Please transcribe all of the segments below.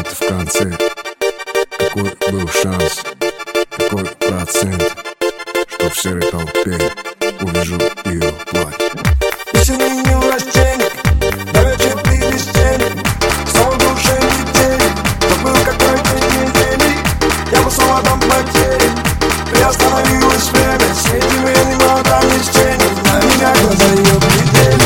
ты в конце? Какой был шанс, какой процент, что в серой толпе увижу ее плач? Если не властенник, до вечера ты без тени, снова душе метели, забыл какой-то недели, я бы снова дам потери. Приостановилось время, светим время, но там есть тени, на меня глаза ее глядели.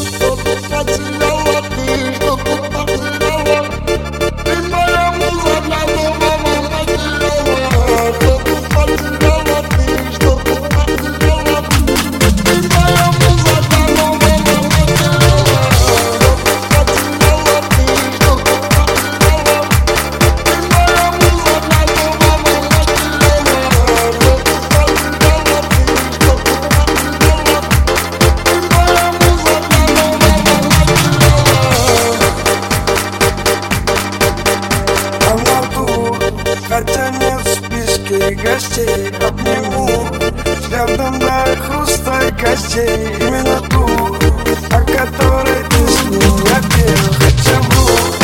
Хотя нет в списке гостей, обниму взглядом до хруста и костей. Именно ту, о которой ты с ним я пел, хотя вдруг